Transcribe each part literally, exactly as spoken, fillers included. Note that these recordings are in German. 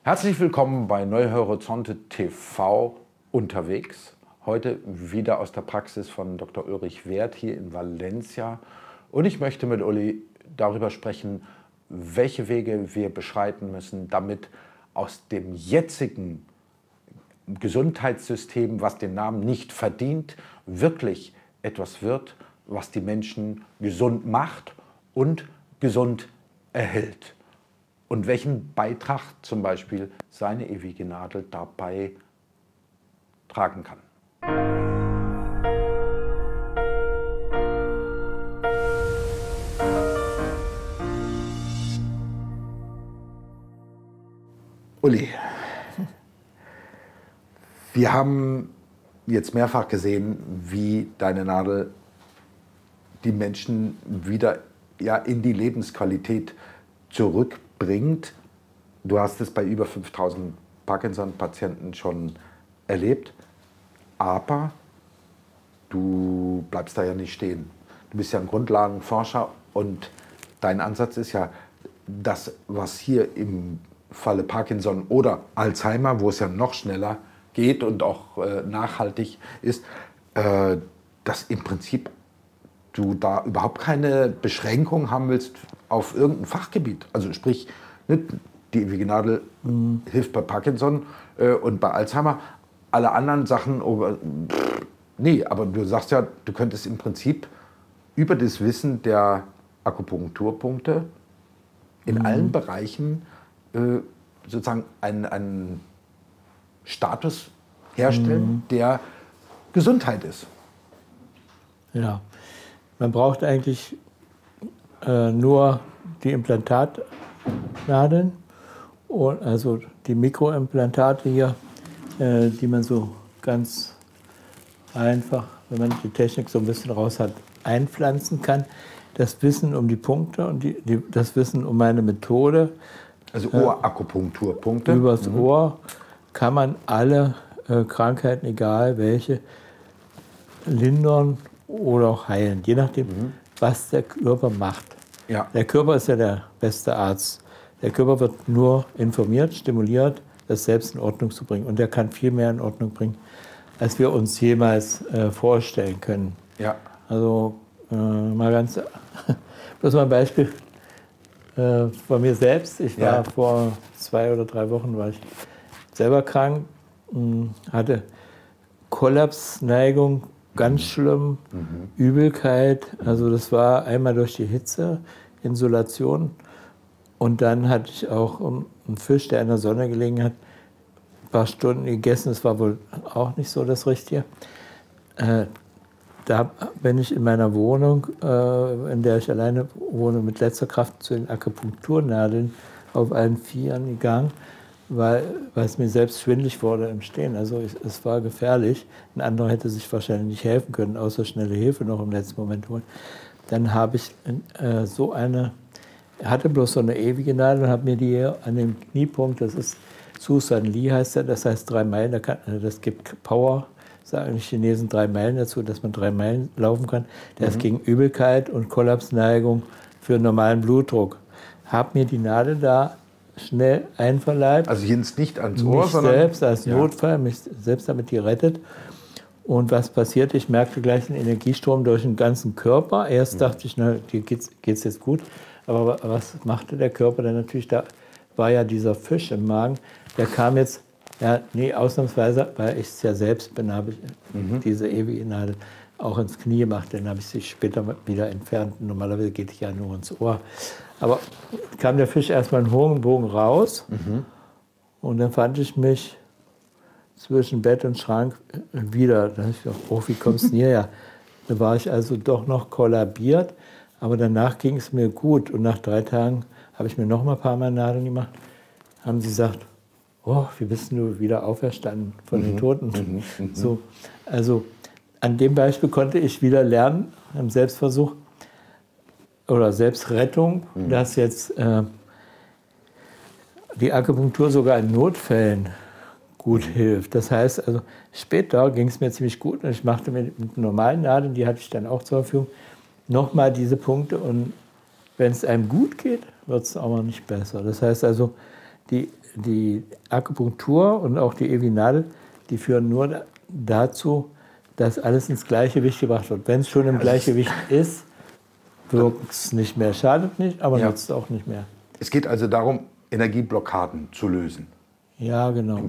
Herzlich willkommen bei Neue Horizonte T V unterwegs. Heute wieder aus der Praxis von Doktor Ulrich Werth hier in Valencia. Und ich möchte mit Uli darüber sprechen, welche Wege wir beschreiten müssen, damit aus dem jetzigen Gesundheitssystem, was den Namen nicht verdient, wirklich etwas wird, was die Menschen gesund macht und gesund erhält. Und welchen Beitrag zum Beispiel seine ewige Nadel dabei tragen kann. Uli, wir haben jetzt mehrfach gesehen, wie deine Nadel die Menschen wieder ja, in die Lebensqualität zurückbringt. Du hast es bei über fünftausend Parkinson-Patienten schon erlebt, aber du bleibst da ja nicht stehen. Du bist ja ein Grundlagenforscher und dein Ansatz ist ja, das, was hier im Falle Parkinson oder Alzheimer, wo es ja noch schneller geht und auch äh, nachhaltig ist, äh, dass im Prinzip du da überhaupt keine Beschränkung haben willst auf irgendein Fachgebiet. Also sprich, nicht, die ewige Nadel mhm. hilft bei Parkinson äh, und bei Alzheimer. Alle anderen Sachen, oh, pff, nee, aber du sagst ja, du könntest im Prinzip über das Wissen der Akupunkturpunkte in mhm. allen Bereichen äh, sozusagen einen, einen Status herstellen, mhm. der Gesundheit ist. Ja. Man braucht eigentlich äh, nur die Implantatnadeln, und also die Mikroimplantate hier, äh, die man so ganz einfach, wenn man die Technik so ein bisschen raus hat, einpflanzen kann. Das Wissen um die Punkte und die, die, das Wissen um meine Methode. Also Ohrakupunkturpunkte. Äh, übers mhm. Ohr kann man alle äh, Krankheiten, egal welche, lindern oder auch heilen, je nachdem, mhm. was der Körper macht. Ja. Der Körper ist ja der beste Arzt. Der Körper wird nur informiert, stimuliert, das selbst in Ordnung zu bringen. Und der kann viel mehr in Ordnung bringen, als wir uns jemals äh, vorstellen können. Ja. Also äh, mal ganz, bloß mal ein Beispiel äh, von mir selbst. Ich war ja. vor zwei oder drei Wochen war ich selber krank, mh, hatte Kollapsneigung, ganz schlimm, mhm. Übelkeit, also das war einmal durch die Hitze, Insolation, und dann hatte ich auch einen Fisch, der in der Sonne gelegen hat, ein paar Stunden gegessen, das war wohl auch nicht so das Richtige. Äh, da bin ich in meiner Wohnung, äh, in der ich alleine wohne, mit letzter Kraft zu den Akupunkturnadeln auf allen Vieren gegangen, weil, weil es mir selbst schwindelig wurde im Stehen. Also ich, es war gefährlich. Ein anderer hätte sich wahrscheinlich nicht helfen können, außer schnelle Hilfe noch im letzten Moment holen. Dann habe ich äh, so eine, hatte bloß so eine ewige Nadel und habe mir die an dem Kniepunkt, das ist Susan Lee heißt der, das heißt drei Meilen, da kann, das gibt Power, sagen die Chinesen drei Meilen dazu, dass man drei Meilen laufen kann. Der mhm. ist gegen Übelkeit und Kollapsneigung für normalen Blutdruck. Habe mir die Nadel da schnell einverleibt. Also jetzt nicht ans Ohr, mich sondern selbst als ja. Notfall, mich selbst damit gerettet. Und was passiert? Ich merkte gleich einen Energiestrom durch den ganzen Körper. Erst mhm. dachte ich, na, dir geht's, geht's jetzt gut. Aber was machte der Körper dann natürlich? Da war ja dieser Fisch im Magen. Der kam jetzt, ja, nee, ausnahmsweise, weil ich es ja selbst bin, habe ich mhm. diese ewige Nadel auch ins Knie gemacht. Dann habe ich sie später wieder entfernt. Normalerweise geht es ja nur ins Ohr. Aber kam der Fisch erstmal einen hohen Bogen raus mhm. und dann fand ich mich zwischen Bett und Schrank wieder. Da habe ich gedacht, oh, wie kommst du denn hierher? Da war ich also doch noch kollabiert, aber danach ging es mir gut. Und nach drei Tagen habe ich mir noch mal ein paar Mal Nadeln gemacht. Haben sie gesagt, oh, wie bist du wieder auferstanden von mhm. den Toten? Mhm. So, also an dem Beispiel konnte ich wieder lernen, im Selbstversuch, oder Selbstrettung, mhm. dass jetzt äh, die Akupunktur sogar in Notfällen gut mhm. hilft. Das heißt, also später ging es mir ziemlich gut und ich machte mit, mit normalen Nadeln, die hatte ich dann auch zur Verfügung, nochmal diese Punkte, und wenn es einem gut geht, wird es aber nicht besser. Das heißt also, die, die Akupunktur und auch die Evinadel, die führen nur dazu, dass alles ins Gleichgewicht gebracht wird. Wenn es schon im Gleichgewicht ist, wirkt es nicht mehr. Schadet nicht, aber Ja. nutzt auch nicht mehr. Es geht also darum, Energieblockaden zu lösen. Ja, genau.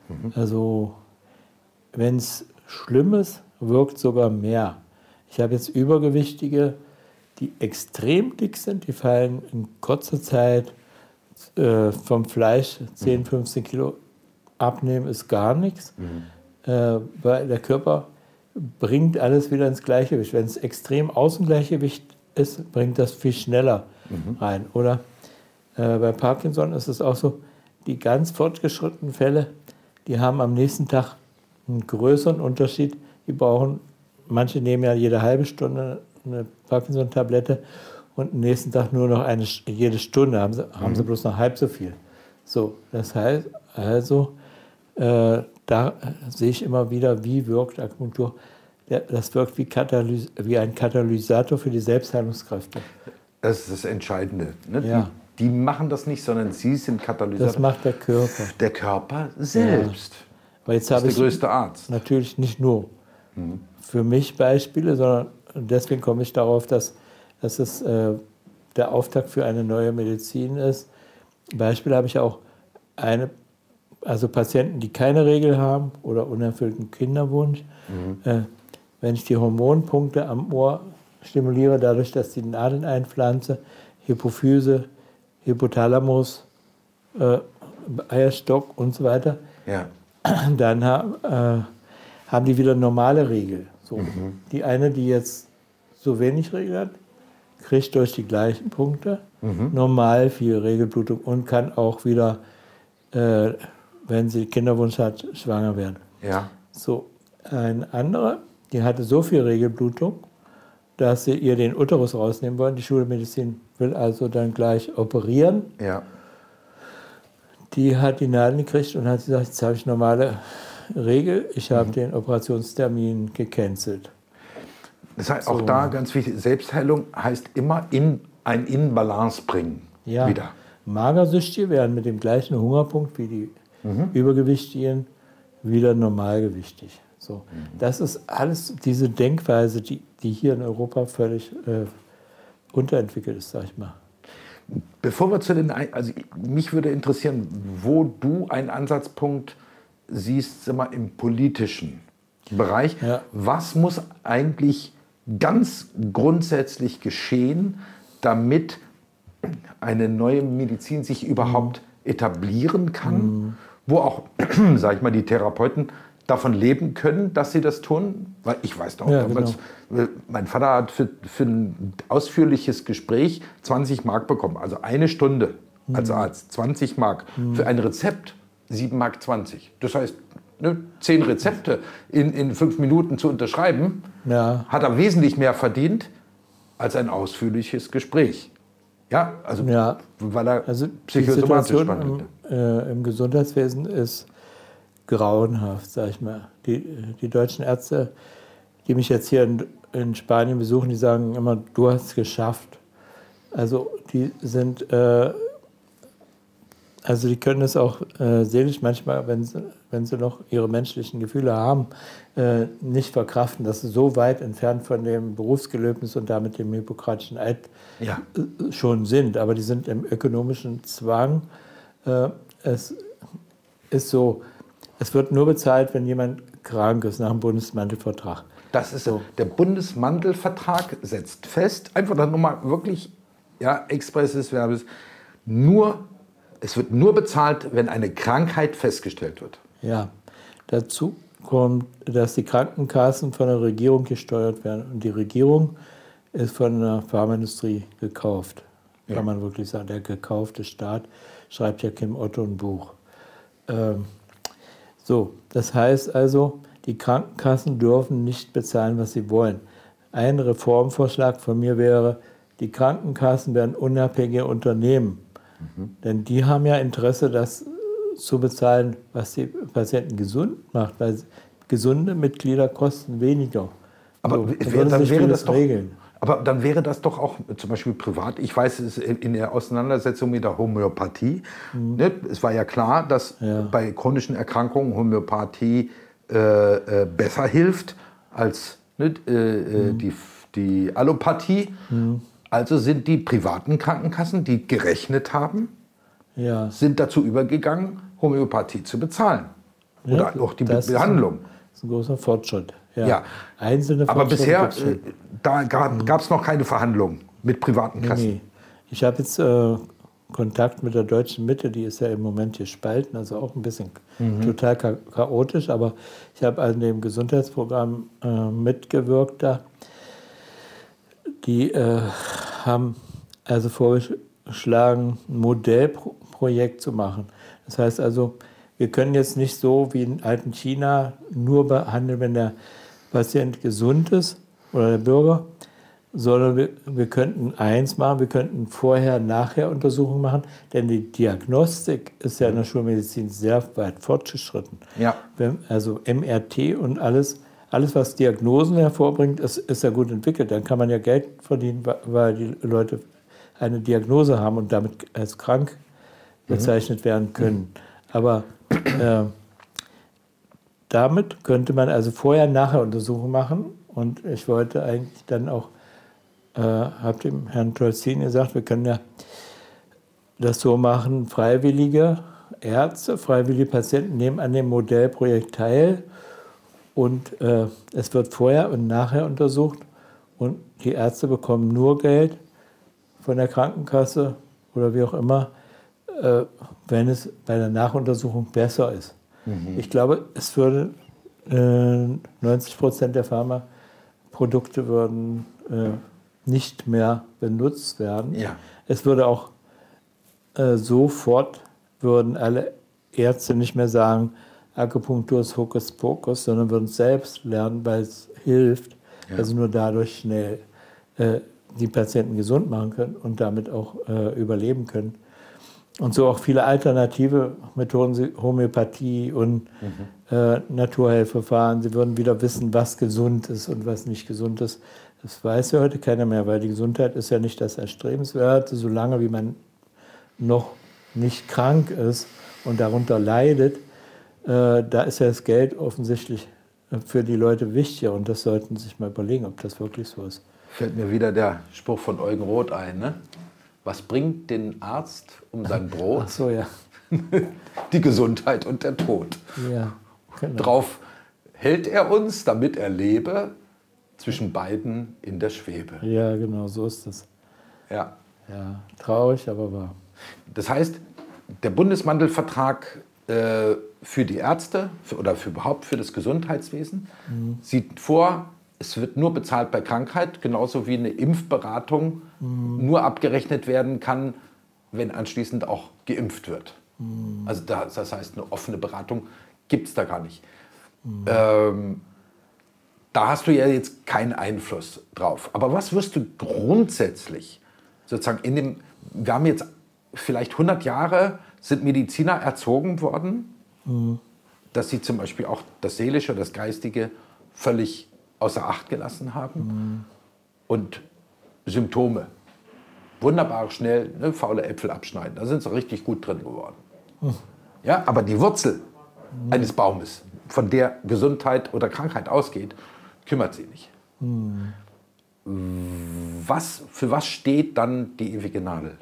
Also wenn es schlimm ist, wirkt sogar mehr. Ich habe jetzt Übergewichtige, die extrem dick sind, die fallen in kurzer Zeit äh, vom Fleisch zehn, fünfzehn Kilo abnehmen, ist gar nichts, mhm. äh, weil der Körper bringt alles wieder ins Gleichgewicht. Wenn es extrem Außengleichgewicht ist, bringt das viel schneller mhm. rein. Oder äh, bei Parkinson ist es auch so, die ganz fortgeschrittenen Fälle, die haben am nächsten Tag einen größeren Unterschied. Die brauchen, manche nehmen ja jede halbe Stunde eine Parkinson-Tablette und am nächsten Tag nur noch eine, jede Stunde haben sie, haben sie bloß noch halb so viel. So, das heißt also, äh, da sehe ich immer wieder, wie wirkt Akupunktur. Das wirkt wie, Katalys wie ein Katalysator für die Selbstheilungskräfte. Das ist das Entscheidende. Ne? Ja. Die, die machen das nicht, sondern sie sind Katalysator. Das macht der Körper. Der Körper selbst. Ja. Aber jetzt das ist der ich größte Arzt. Natürlich nicht nur mhm. für mich Beispiele, sondern deswegen komme ich darauf, dass, dass es äh, der Auftakt für eine neue Medizin ist. Beispiel habe ich auch eine, also Patienten, die keine Regel haben oder unerfüllten Kinderwunsch. Mhm. Äh, wenn ich die Hormonpunkte am Ohr stimuliere, dadurch, dass die Nadeln einpflanze, Hypophyse, Hypothalamus, äh, Eierstock und so weiter, ja. dann ha, äh, haben die wieder normale Regel. So. Mhm. Die eine, die jetzt so wenig Regel hat, kriegt durch die gleichen Punkte mhm. normal viel Regelblutung und kann auch wieder, äh, wenn sie Kinderwunsch hat, schwanger werden. Ja. So, eine andere, die hatte so viel Regelblutung, dass sie ihr den Uterus rausnehmen wollen. Die Schulmedizin will also dann gleich operieren. Ja. Die hat die Nadeln gekriegt und hat gesagt, jetzt habe ich normale Regel. Ich habe mhm. den Operationstermin gecancelt. Das heißt, so. Auch da ganz wichtig, Selbstheilung heißt immer in, ein In-Balance bringen. Ja, wieder. Magersüchtige werden mit dem gleichen Hungerpunkt wie die mhm. Übergewichtigen wieder normalgewichtig. So. Mhm. Das ist alles diese Denkweise, die, die hier in Europa völlig äh, unterentwickelt ist, sag ich mal. Bevor wir zu den, also mich würde interessieren, wo du einen Ansatzpunkt siehst, sag mal, im politischen Bereich. Ja. Was muss eigentlich ganz grundsätzlich geschehen, damit eine neue Medizin sich überhaupt mhm. etablieren kann, mhm. wo auch, sag ich mal, die Therapeuten davon leben können, dass sie das tun? Weil ich weiß doch, ja, genau. mein Vater hat für, für ein ausführliches Gespräch zwanzig Mark bekommen, also eine Stunde mhm. als Arzt, zwanzig Mark. Mhm. Für ein Rezept sieben Mark zwanzig. Das heißt, ne, zehn Rezepte in, in fünf Minuten zu unterschreiben, ja. hat er wesentlich mehr verdient als ein ausführliches Gespräch. Ja, also ja. weil er also psychosomatisch im, äh, im Gesundheitswesen ist grauenhaft, sag ich mal. Die, die deutschen Ärzte, die mich jetzt hier in, in Spanien besuchen, die sagen immer, du hast es geschafft. Also die sind, äh, also die können es auch äh, seelisch manchmal, wenn sie, wenn sie noch ihre menschlichen Gefühle haben, äh, nicht verkraften, dass sie so weit entfernt von dem Berufsgelöbnis und damit dem hippokratischen Eid ja. äh, schon sind. Aber die sind im ökonomischen Zwang. Äh, es ist so, es wird nur bezahlt, wenn jemand krank ist, nach dem Bundesmantelvertrag. Das ist so. Der Bundesmantelvertrag setzt fest, einfach dann nochmal wirklich, ja, expresses Verbes, nur, es wird nur bezahlt, wenn eine Krankheit festgestellt wird. Ja, dazu kommt, dass die Krankenkassen von der Regierung gesteuert werden. Und die Regierung ist von der Pharmaindustrie gekauft. Ja. Kann man wirklich sagen, der gekaufte Staat, schreibt ja Kim Otto ein Buch. Ähm, So, das heißt also, die Krankenkassen dürfen nicht bezahlen, was sie wollen. Ein Reformvorschlag von mir wäre, die Krankenkassen werden unabhängige Unternehmen. Mhm. Denn die haben ja Interesse, das zu bezahlen, was die Patienten gesund macht, weil gesunde Mitglieder kosten weniger. Aber so, wär, dann wäre das doch, regeln. Aber dann wäre das doch auch zum Beispiel privat. Ich weiß, es ist in der Auseinandersetzung mit der Homöopathie, mhm. ne, es war ja klar, dass ja. bei chronischen Erkrankungen Homöopathie äh, äh, besser hilft als ne, äh, mhm. die, die Allopathie. Mhm. Also sind die privaten Krankenkassen, die gerechnet haben, ja. sind dazu übergegangen, Homöopathie zu bezahlen. Oder ja, auch die das Behandlung. Das ist ein großer Fortschritt. Ja. ja. Einzelne Aber bisher, äh, da gab es noch keine Verhandlungen mit privaten Kassen. Nee, nee. Ich habe jetzt äh, Kontakt mit der Deutschen Mitte, die ist ja im Moment gespalten, also auch ein bisschen mhm. total cha chaotisch. Aber ich habe an dem Gesundheitsprogramm äh, mitgewirkt da. Die äh, haben also vorgeschlagen, ein Modellprojekt zu machen. Das heißt also, wir können jetzt nicht so wie in alten China nur behandeln, wenn der Patient gesund ist oder der Bürger, sondern wir, wir könnten eins machen, wir könnten Vorher-Nachher-Untersuchungen machen, denn die Diagnostik ist ja in der Schulmedizin sehr weit fortgeschritten. Ja. Also M R T und alles, alles, was Diagnosen hervorbringt, ist, ist ja gut entwickelt. Dann kann man ja Geld verdienen, weil die Leute eine Diagnose haben und damit als krank bezeichnet werden können. Aber äh, damit könnte man also Vorher-Nachher-Untersuchungen machen. Und ich wollte eigentlich dann auch, äh, habe dem Herrn Tolzin gesagt, wir können ja das so machen, freiwillige Ärzte, freiwillige Patienten nehmen an dem Modellprojekt teil. Und äh, es wird vorher und nachher untersucht. Und die Ärzte bekommen nur Geld von der Krankenkasse oder wie auch immer, äh, wenn es bei der Nachuntersuchung besser ist. Mhm. Ich glaube, es würde äh, neunzig Prozent der Pharmaprodukte würden äh, nicht mehr benutzt werden. Ja. Es würde auch äh, sofort, würden alle Ärzte nicht mehr sagen, Akupunktur ist Hokuspokus, sondern würden es selbst lernen, weil es hilft, ja. also nur dadurch schnell äh, die Patienten gesund machen können und damit auch äh, überleben können. Und so auch viele alternative Methoden, Homöopathie und mhm. äh, Naturheilverfahren. Sie würden wieder wissen, was gesund ist und was nicht gesund ist. Das weiß ja heute keiner mehr, weil die Gesundheit ist ja nicht das Erstrebenswerte. Solange wie man noch nicht krank ist und darunter leidet, äh, da ist ja das Geld offensichtlich für die Leute wichtiger. Und das sollten Sie sich mal überlegen, ob das wirklich so ist. Fällt mir wieder der Spruch von Eugen Roth ein, ne? Was bringt den Arzt um sein Brot? Ach so, ja. Die Gesundheit und der Tod. Ja, genau. Drauf hält er uns, damit er lebe, zwischen beiden in der Schwebe. Ja, genau, so ist es. Ja. Ja, traurig, aber wahr. Das heißt, der Bundesmantelvertrag äh, für die Ärzte für, oder für überhaupt für das Gesundheitswesen mhm. sieht vor, es wird nur bezahlt bei Krankheit, genauso wie eine Impfberatung mhm. nur abgerechnet werden kann, wenn anschließend auch geimpft wird. Mhm. Also das, das heißt, eine offene Beratung gibt es da gar nicht. Mhm. Ähm, da hast du ja jetzt keinen Einfluss drauf. Aber was wirst du grundsätzlich, sozusagen in dem, wir haben jetzt vielleicht hundert Jahre, sind Mediziner erzogen worden, mhm. dass sie zum Beispiel auch das Seelische, das Geistige völlig außer Acht gelassen haben. Mhm. Und Symptome. Wunderbar schnell, ne, faule Äpfel abschneiden. Da sind sie richtig gut drin geworden. Mhm. Ja, aber die Wurzel mhm. eines Baumes, von der Gesundheit oder Krankheit ausgeht, kümmert sie nicht. Mhm. Was, für was steht dann die ewige Nadel?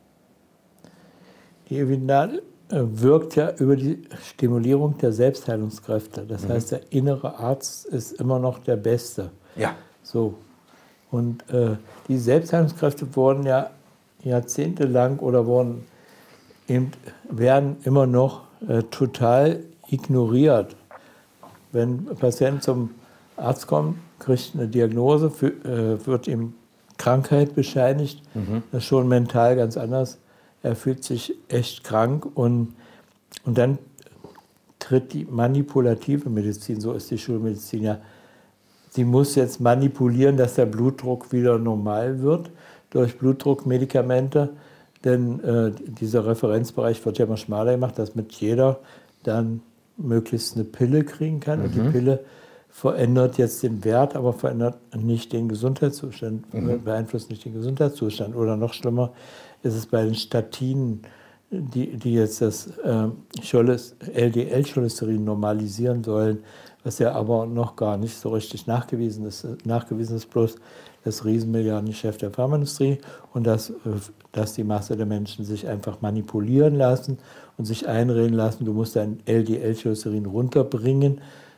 Die ewige Nadel wirkt ja über die Stimulierung der Selbstheilungskräfte. Das mhm. heißt, der innere Arzt ist immer noch der Beste. Ja. So. Und äh, die Selbstheilungskräfte wurden ja jahrzehntelang oder wurden eben, werden immer noch äh, total ignoriert. Wenn ein Patient zum Arzt kommt, kriegt eine Diagnose, für, äh, wird ihm Krankheit bescheinigt, mhm. das ist schon mental ganz anders. Er fühlt sich echt krank und, und dann tritt die manipulative Medizin, so ist die Schulmedizin ja, sie muss jetzt manipulieren, dass der Blutdruck wieder normal wird durch Blutdruckmedikamente, denn äh, dieser Referenzbereich wird ja immer schmaler gemacht, dass mit jeder dann möglichst eine Pille kriegen kann mhm. und die Pille verändert jetzt den Wert, aber verändert nicht den Gesundheitszustand, mhm. beeinflusst nicht den Gesundheitszustand. Oder noch schlimmer ist es bei den Statinen, die, die jetzt das äh, L D L-Cholesterin normalisieren sollen, was ja aber noch gar nicht so richtig nachgewiesen ist. Nachgewiesen ist bloß das Riesenmilliardengeschäft der Pharmaindustrie und dass, dass die Masse der Menschen sich einfach manipulieren lassen und sich einreden lassen, du musst dein L D L-Cholesterin runterbringen,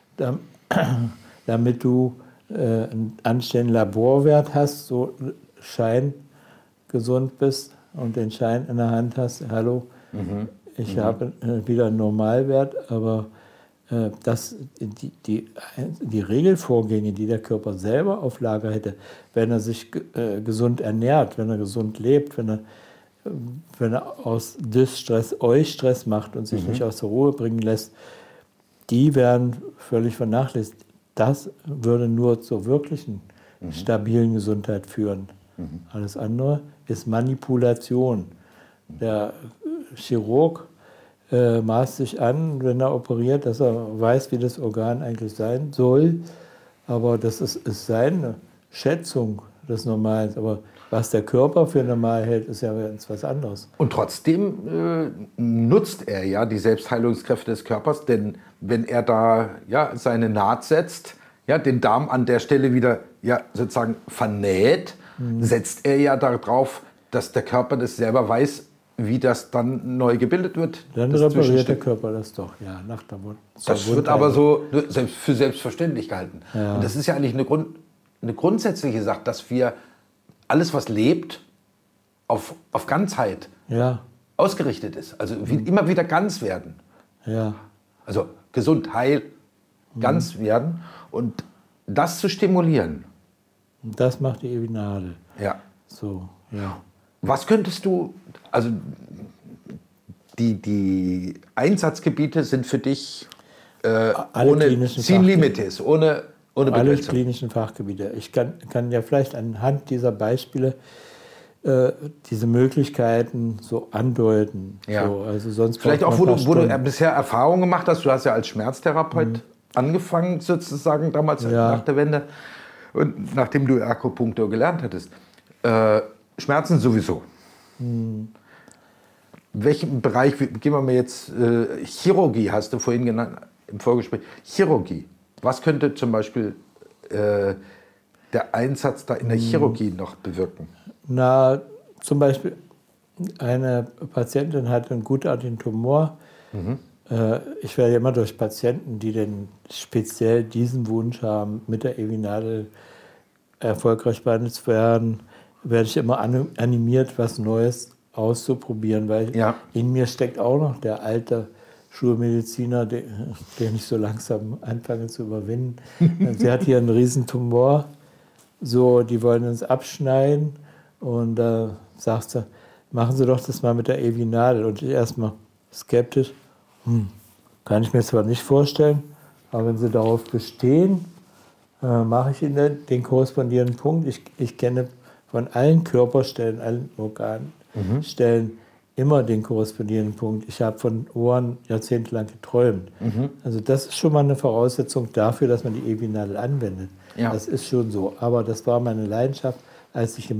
damit du äh, einen anständigen Laborwert hast, so scheingesund bist und den Schein in der Hand hast, hallo, mhm. ich mhm. habe äh, wieder einen Normalwert, aber äh, das, die, die, die Regelvorgänge, die der Körper selber auf Lager hätte, wenn er sich äh, gesund ernährt, wenn er gesund lebt, wenn er, wenn er aus Dysstress Eustress macht und sich mhm. nicht aus der Ruhe bringen lässt, die werden völlig vernachlässigt. Das würde nur zur wirklichen mhm. stabilen Gesundheit führen. Mhm. Alles andere ist Manipulation. Der Chirurg äh, maßt sich an, wenn er operiert, dass er weiß, wie das Organ eigentlich sein soll. Aber das ist, ist seine Schätzung des Normals. Aber was der Körper für normal hält, ist ja ganz was anderes. Und trotzdem äh, nutzt er ja die Selbstheilungskräfte des Körpers, denn wenn er da ja, seine Naht setzt, ja, den Darm an der Stelle wieder ja, sozusagen vernäht, mhm. setzt er ja darauf, dass der Körper das selber weiß, wie das dann neu gebildet wird. Dann repariert der Körper das doch, ja, nach der Wund. Das wird aber so selbst für selbstverständlich gehalten. Ja. Und das ist ja eigentlich eine, Grund, eine grundsätzliche Sache, dass wir alles, was lebt, auf, auf Ganzheit ja. ausgerichtet ist. Also wie, mhm. immer wieder ganz werden. Ja. Also gesund, heil, mhm. ganz werden. Und das zu stimulieren. Das macht die Evinade. Ja. So, ja. Was könntest du, also die, die Einsatzgebiete sind für dich äh, ohne Sin Limites, ohne, ohne Alle Begrenzung. Klinischen Fachgebiete. Ich kann, kann ja vielleicht anhand dieser Beispiele äh, diese Möglichkeiten so andeuten. Ja. So, also sonst vielleicht auch, wo du, wo du bisher Erfahrungen gemacht hast. Du hast ja als Schmerztherapeut mhm. angefangen, sozusagen damals ja. nach der Wende. Und nachdem du Akupunktur gelernt hattest. Äh, Schmerzen sowieso. Hm. Welchen Bereich, gehen wir mal jetzt, äh, Chirurgie hast du vorhin genannt, im Vorgespräch. Chirurgie. Was könnte zum Beispiel äh, der Einsatz da in der Chirurgie hm. noch bewirken? Na, zum Beispiel, eine Patientin hat einen gutartigen Tumor. Mhm. Äh, ich werde immer durch Patienten, die denn speziell diesen Wunsch haben, mit der Evinade erfolgreich behandelt zu werden, werde ich immer animiert, was Neues auszuprobieren, weil ja. in mir steckt auch noch der alte Schulmediziner, den, den ich so langsam anfange zu überwinden. Sie hat hier einen riesen Tumor, so, die wollen uns abschneiden und da äh, sagt sie, machen Sie doch das mal mit der Evinade. Und ich erstmal skeptisch, hm, kann ich mir zwar nicht vorstellen, aber wenn Sie darauf bestehen, äh, mache ich Ihnen den, den korrespondierenden Punkt. Ich, ich kenne von allen Körperstellen, allen Organstellen mhm. immer den korrespondierenden Punkt. Ich habe von Ohren jahrzehntelang geträumt. Mhm. Also das ist schon mal eine Voraussetzung dafür, dass man die Evinade anwendet. Ja. Das ist schon so. Aber das war meine Leidenschaft, als ich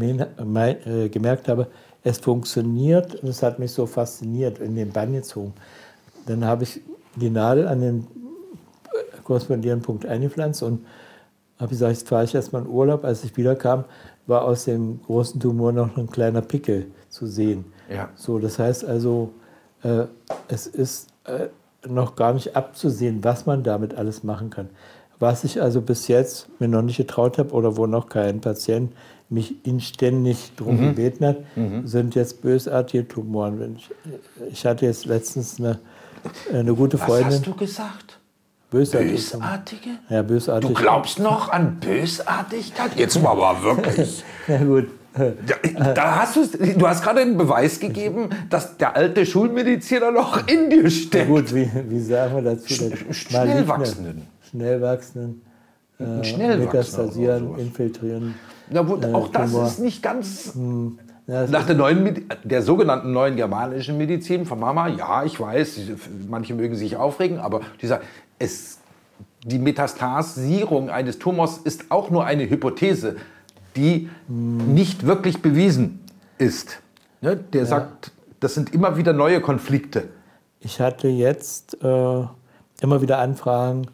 gemerkt habe, es funktioniert. Und es hat mich so fasziniert, in den Bann gezogen. Dann habe ich die Nadel an den korrespondierenden Punkt eingepflanzt und habe gesagt, jetzt fahre ich erstmal in Urlaub. Als ich wiederkam, war aus dem großen Tumor noch ein kleiner Pickel zu sehen. Ja. So, das heißt also, äh, es ist äh, noch gar nicht abzusehen, was man damit alles machen kann. Was ich also bis jetzt mir noch nicht getraut habe oder wo noch kein Patient mich inständig darum mhm. gebeten hat, mhm. sind jetzt bösartige Tumoren. Ich, ich hatte jetzt letztens eine, eine gute Freundin. Was hast du gesagt? Bösartige? Bösartige? Ja, bösartige. Du glaubst noch an Bösartigkeit? Jetzt mal aber wirklich. Na gut. Ja, da hast du hast gerade einen Beweis gegeben, dass der alte Schulmediziner noch in dir steckt. Na gut, wie, wie sagen wir dazu? Sch schnell wachsenden. Schnell wachsenden. Äh, schnell metastasieren, infiltrieren. Na, wo, auch äh, das ist nicht ganz... Hm. Ja, nach der, neuen, der sogenannten neuen germanischen Medizin von Mama, ja, ich weiß, manche mögen sich aufregen, aber die sagen, es die Metastasierung eines Tumors ist auch nur eine Hypothese, die nicht wirklich bewiesen ist. Ne? Der ja. sagt, das sind immer wieder neue Konflikte. Ich hatte jetzt äh, immer wieder Anfragen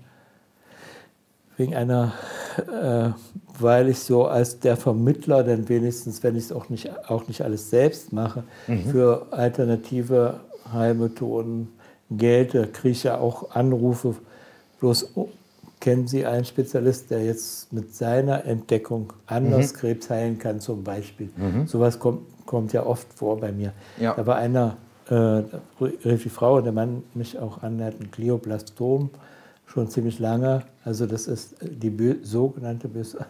wegen einer, äh, weil ich so als der Vermittler, denn wenigstens, wenn ich es auch nicht, auch nicht alles selbst mache, mhm. für alternative Heilmethoden gelte, kriege ich ja auch Anrufe, bloß oh, kennen Sie einen Spezialist, der jetzt mit seiner Entdeckung anders mhm. Krebs heilen kann, zum Beispiel. Mhm. Sowas kommt, kommt ja oft vor bei mir. Ja. Da war einer, äh, rief die Frau und der Mann mich auch an, der hat ein Glioblastom, schon ziemlich lange. Also das ist die sogenannte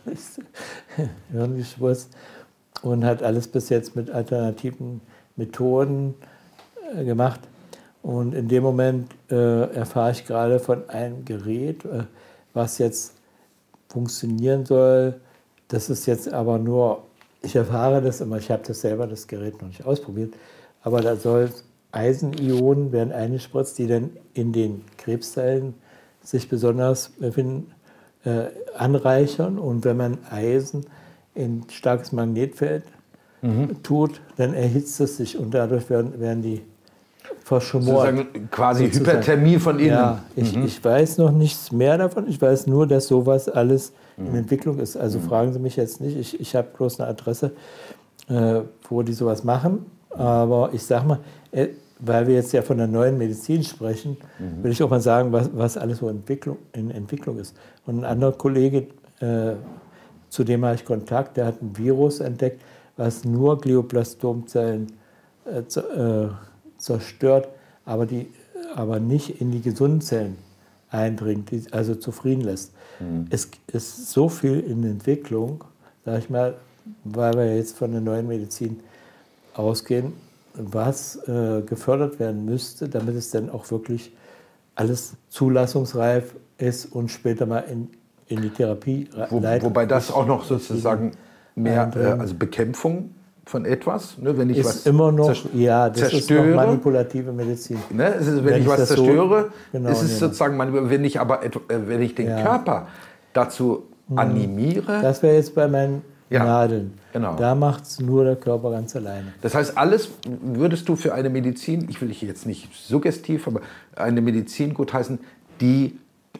Hirngeschwulst und hat alles bis jetzt mit alternativen Methoden äh, gemacht. Und in dem Moment äh, erfahre ich gerade von einem Gerät, äh, was jetzt funktionieren soll. Das ist jetzt aber nur, ich erfahre das immer, ich habe das selber, das Gerät noch nicht ausprobiert, aber da soll Eisenionen werden eingespritzt, die dann in den Krebszellen sich besonders befinden, äh, anreichern. Und wenn man Eisen in starkes Magnetfeld mhm. tut, dann erhitzt es sich und dadurch werden, werden die verschmort. Sozusagen quasi sozusagen. Hyperthermie von innen. Ja, ich, mhm. ich weiß noch nichts mehr davon. Ich weiß nur, dass sowas alles mhm. in Entwicklung ist. Also mhm. fragen Sie mich jetzt nicht. Ich, ich habe bloß eine Adresse, äh, wo die sowas machen. Aber ich sage mal, äh, weil wir jetzt ja von der neuen Medizin sprechen, mhm. will ich auch mal sagen, was, was alles so Entwicklung, in Entwicklung ist. Und ein anderer Kollege, äh, zu dem habe ich Kontakt, der hat ein Virus entdeckt, was nur Glioblastomzellen äh, zu, äh, zerstört, aber, die, aber nicht in die gesunden Zellen eindringt, die also zufrieden lässt. Mhm. Es ist so viel in Entwicklung, sag ich mal, weil wir jetzt von der neuen Medizin ausgehen, was äh, gefördert werden müsste, damit es dann auch wirklich alles zulassungsreif ist und später mal in, in die Therapie Wo, leitet. Wobei das auch noch sozusagen mehr, äh, also Bekämpfung von etwas, ne, wenn ich ist was immer noch, ja, das zerstöre, ist noch manipulative Medizin. Ne, es ist, wenn, wenn ich, ich was zerstöre, so, genau, ist es genau. sozusagen, wenn ich aber wenn ich den ja. Körper dazu animiere. Das wäre jetzt bei meinen ja, Nadeln. Genau. Da macht es nur der Körper ganz alleine. Das heißt, alles würdest du für eine Medizin, ich will dich jetzt nicht suggestiv, aber eine Medizin gutheißen, die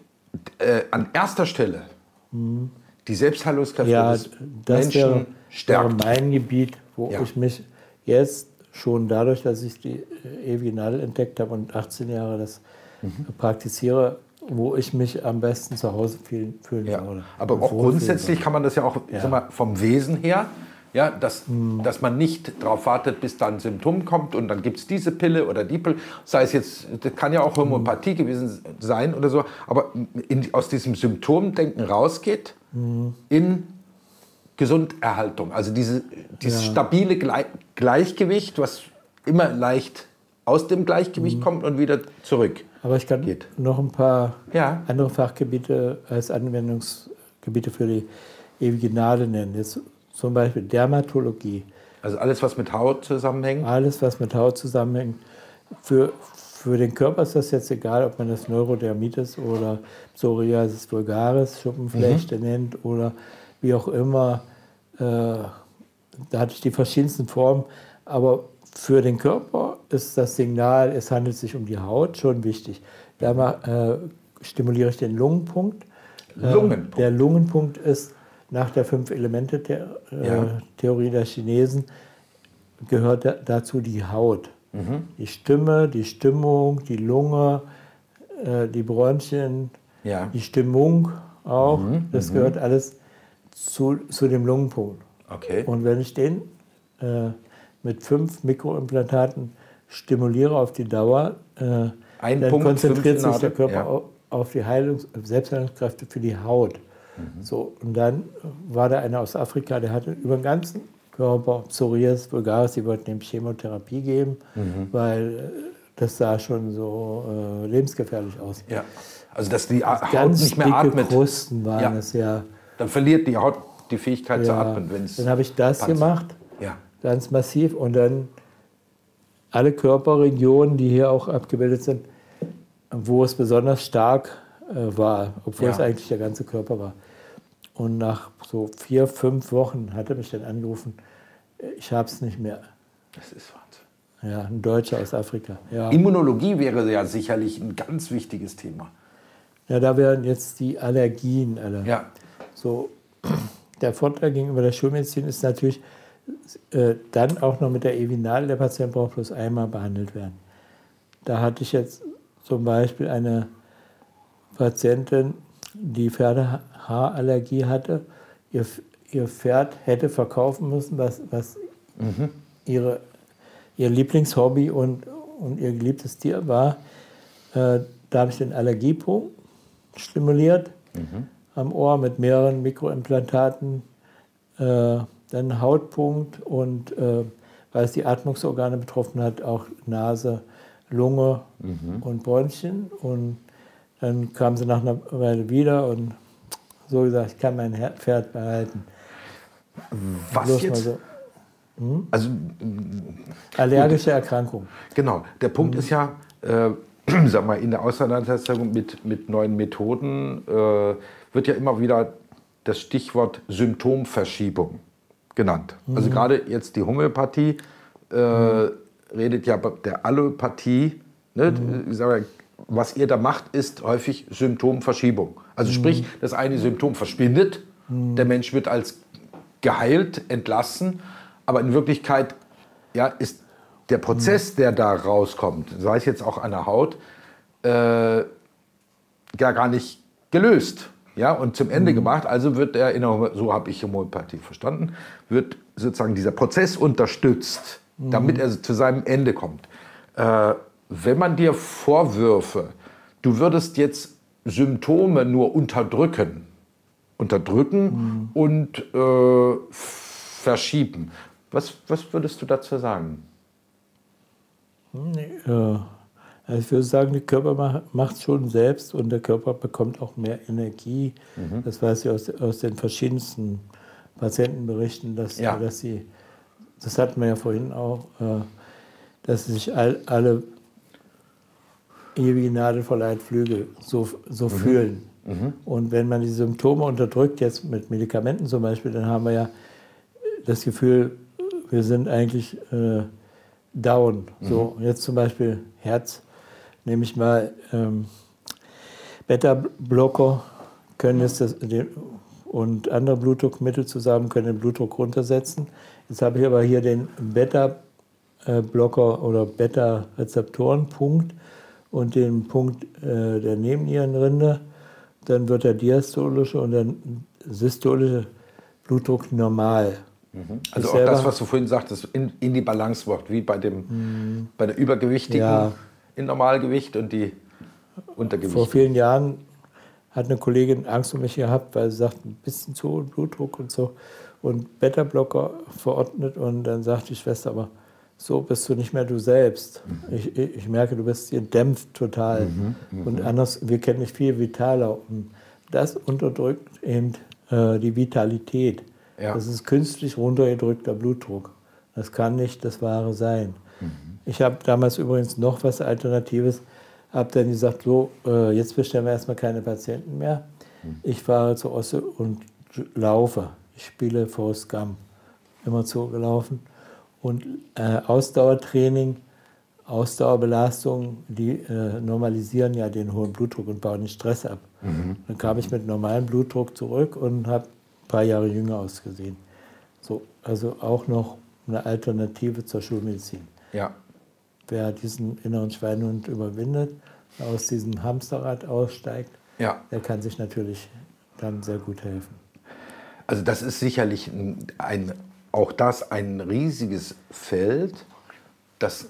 äh, an erster Stelle mhm. die Selbstheilungskräfte ja, des das Menschen wäre, stärkt. Das wäre mein Gebiet, wo ja. ich mich jetzt schon dadurch, dass ich die ewige Nadel entdeckt habe und achtzehn Jahre das mhm. praktiziere, wo ich mich am besten zu Hause fühlen, fühlen ja. würde. Aber auch grundsätzlich kann man das ja auch ja. Sag mal, vom Wesen her, ja, dass, mhm. dass man nicht darauf wartet, bis dann ein Symptom kommt und dann gibt es diese Pille oder die Pille. Sei es jetzt, das kann ja auch Homöopathie mhm. gewesen sein oder so, aber in, aus diesem Symptomdenken rausgeht mhm. in Gesunderhaltung. Also diese, dieses ja. stabile Gle- Gleichgewicht, was immer leicht aus dem Gleichgewicht mhm. kommt und wieder zurück. Aber ich kann geht. noch ein paar ja. andere Fachgebiete als Anwendungsgebiete für die ewige Nadel nennen. Jetzt zum Beispiel Dermatologie. Also alles, was mit Haut zusammenhängt? Alles, was mit Haut zusammenhängt. Für, für den Körper ist das jetzt egal, ob man das Neurodermitis oder Psoriasis vulgaris, Schuppenflechte mhm. nennt oder wie auch immer. Äh, da hatte ich die verschiedensten Formen. Aber für den Körper ist das Signal, es handelt sich um die Haut, schon wichtig. Da äh, stimuliere ich den Lungenpunkt. Lungenpunkt. Äh, der Lungenpunkt ist nach der Fünf-Elemente-Theorie ja. der Chinesen, gehört da, dazu die Haut. Mhm. Die Stimme, die Stimmung, die Lunge, äh, die Bronchien, ja. die Stimmung auch. Mhm. Das gehört mhm. alles zu, zu dem Lungenpunkt. Okay. Und wenn ich den äh, mit fünf Mikroimplantaten stimuliere auf die Dauer, äh, Ein dann Punkt, konzentriert sich der Nadel. Körper ja. auf, auf die Heilungs-, Selbstheilungskräfte für die Haut. Mhm. So, und dann war da einer aus Afrika, der hatte über den ganzen Körper Psoriasis vulgaris, die wollten ihm Chemotherapie geben, mhm. weil äh, das sah schon so äh, lebensgefährlich aus. Ja. Also dass die Haut ganz nicht mehr atmet. Ganz dicke Krusten waren ja. es, ja. Dann verliert die Haut die Fähigkeit ja. zu atmen. Wenn's dann habe ich das Panzer. gemacht. Ja. Ganz massiv und dann alle Körperregionen, die hier auch abgebildet sind, wo es besonders stark äh, war, obwohl Ja. es eigentlich der ganze Körper war. Und nach so vier, fünf Wochen hat er mich dann angerufen, ich habe es nicht mehr. Das ist Wahnsinn. Ja, ein Deutscher aus Afrika. Ja, Immunologie wäre ja sicherlich ein ganz wichtiges Thema. ja da wären jetzt die Allergien alle. Ja. So, der Vorteil gegenüber der Schulmedizin ist natürlich, äh, dann auch noch mit der Evinal, der Patient braucht bloß einmal behandelt werden. Da hatte ich jetzt zum Beispiel eine Patientin, die Pferdehaarallergie hatte. Ihr, ihr Pferd hätte verkaufen müssen, was, was mhm. ihre, ihr Lieblingshobby und, und ihr geliebtes Tier war. Äh, da habe ich den Allergiepunkt stimuliert mhm. am Ohr mit mehreren Mikroimplantaten. Äh, dann Hautpunkt und äh, weil es die Atmungsorgane betroffen hat, auch Nase, Lunge mhm. und Bronchien. Und dann kam sie nach einer Weile wieder und so gesagt, ich kann mein Pferd behalten. Was Bloß jetzt? So, hm? Also, allergische gut. Erkrankung. Genau. Der Punkt mhm. ist ja, äh, sag mal, in der Auseinandersetzung mit, mit neuen Methoden äh, wird ja immer wieder das Stichwort Symptomverschiebung genannt. Mhm. Also gerade jetzt die Homöopathie äh, mhm. redet ja der Allopathie. Ne? Mhm. Ich sage, was ihr da macht, ist häufig Symptomverschiebung. Also sprich, das eine Symptom verschwindet, mhm. der Mensch wird als geheilt, entlassen, aber in Wirklichkeit ja, ist der Prozess, der da rauskommt, sei es jetzt auch an der Haut, äh, ja gar nicht gelöst. Ja, und zum Ende mhm. gemacht, also wird er, in der, so habe ich Homöopathie verstanden, wird sozusagen dieser Prozess unterstützt, mhm. damit er zu seinem Ende kommt. Äh, wenn man dir Vorwürfe, du würdest jetzt Symptome nur unterdrücken, unterdrücken mhm. und äh, verschieben, was, was würdest du dazu sagen? Nee, äh, also ich würde sagen, der Körper macht es schon selbst und der Körper bekommt auch mehr Energie. Mhm. Das weiß ich aus, aus den verschiedensten Patientenberichten, dass, ja. dass sie, das hatten wir ja vorhin auch, äh, dass sich all, alle ewige Nadel vor Leitflügel so, so mhm. fühlen. Mhm. Und wenn man die Symptome unterdrückt, jetzt mit Medikamenten zum Beispiel, dann haben wir ja das Gefühl, wir sind eigentlich äh, down. Mhm. So, jetzt zum Beispiel Herz, nehme ich mal ähm, Beta-Blocker können jetzt das, den, und andere Blutdruckmittel zusammen können den Blutdruck runtersetzen. Jetzt habe ich aber hier den Beta-Blocker oder Beta-Rezeptorenpunkt und den Punkt äh, der Nebennierenrinde. Dann wird der diastolische und der systolische Blutdruck normal. Mhm. Also auch das, was du vorhin sagtest, in, in die Balance wird, wie bei, dem, mhm. bei der Übergewichtigen ja. in Normalgewicht und die Untergewicht. Vor vielen Jahren hat eine Kollegin Angst um mich gehabt, weil sie sagt, ein bisschen zu hohen Blutdruck und so. Und Beta-Blocker verordnet und dann sagt die Schwester, aber so bist du nicht mehr du selbst. Mhm. Ich, ich merke, du bist gedämpft total. Mhm. Mhm. Und anders, wir kennen dich viel vitaler. Und das unterdrückt eben äh, die Vitalität. Ja. Das ist künstlich runtergedrückter Blutdruck. Das kann nicht das Wahre sein. Mhm. Ich habe damals übrigens noch was Alternatives, habe dann gesagt, so, äh, jetzt bestellen wir erstmal keine Patienten mehr. Mhm. Ich fahre zur Osse und laufe. Ich spiele Forrest Gump, immer zugelaufen. Und äh, Ausdauertraining, Ausdauerbelastung, die äh, normalisieren ja den hohen Blutdruck und bauen den Stress ab. Mhm. Dann kam ich mit normalem Blutdruck zurück und habe ein paar Jahre jünger ausgesehen. So, also auch noch eine Alternative zur Schulmedizin. Ja. Wer diesen inneren Schweinehund überwindet, aus diesem Hamsterrad aussteigt, ja. der kann sich natürlich dann sehr gut helfen. Also das ist sicherlich ein, ein, auch das ein riesiges Feld, das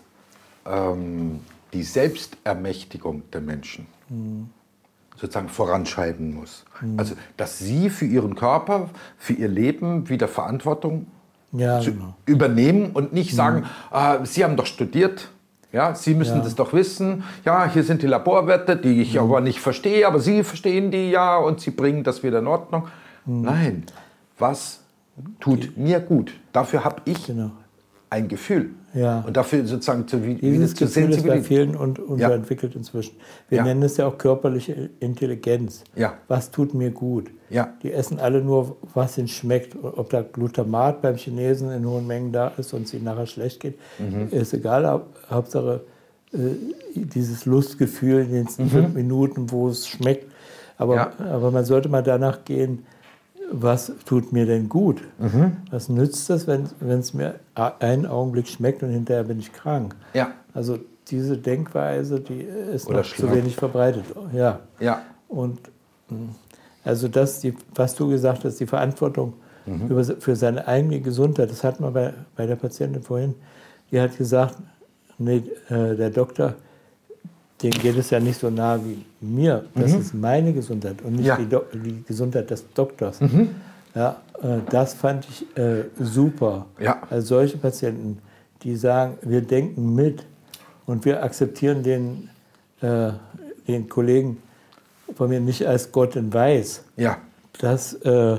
ähm, die Selbstermächtigung der Menschen mhm. sozusagen voranschreiten muss. Mhm. Also dass sie für ihren Körper, für ihr Leben wieder Verantwortung ja, zu genau. übernehmen und nicht sagen, mhm. äh, Sie haben doch studiert, ja, Sie müssen ja. das doch wissen, ja, hier sind die Laborwerte, die ich mhm. aber nicht verstehe, aber Sie verstehen die ja und Sie bringen das wieder in Ordnung. Mhm. Nein, was tut die, mir gut? Dafür habe ich genau. ein Gefühl. Ja. Und dafür sozusagen zu, wie, Dieses zu Gefühl ist bei sensibilisieren. vielen und unterentwickelt inzwischen. Wir Ja. nennen es ja auch körperliche Intelligenz. Ja. Was tut mir gut? Ja. Die essen alle nur, was ihnen schmeckt. Ob da Glutamat beim Chinesen in hohen Mengen da ist und es ihnen nachher schlecht geht, Mhm. ist egal. Hau- Hauptsache äh, dieses Lustgefühl in den Mhm. fünf Minuten, wo es schmeckt. Aber, Ja. aber man sollte mal danach gehen, was tut mir denn gut? Mhm. Was nützt das, wenn es mir einen Augenblick schmeckt und hinterher bin ich krank? Ja. Also diese Denkweise, die ist Oder noch zu schlank. wenig verbreitet. Ja. Ja. Und mh, also das, die, was du gesagt hast, die Verantwortung Mhm. über, für seine eigene Gesundheit, das hatten wir bei, bei der Patientin vorhin, die hat gesagt, nee, äh, der Doktor, dem geht es ja nicht so nah wie mir. Das Mhm. ist meine Gesundheit und nicht Ja. die, Do die Gesundheit des Doktors. Mhm. Ja, äh, das fand ich äh, super. Ja. Also solche Patienten, die sagen, wir denken mit und wir akzeptieren den, äh, den Kollegen von mir nicht als Gott in Weiß. Ja. Das, äh,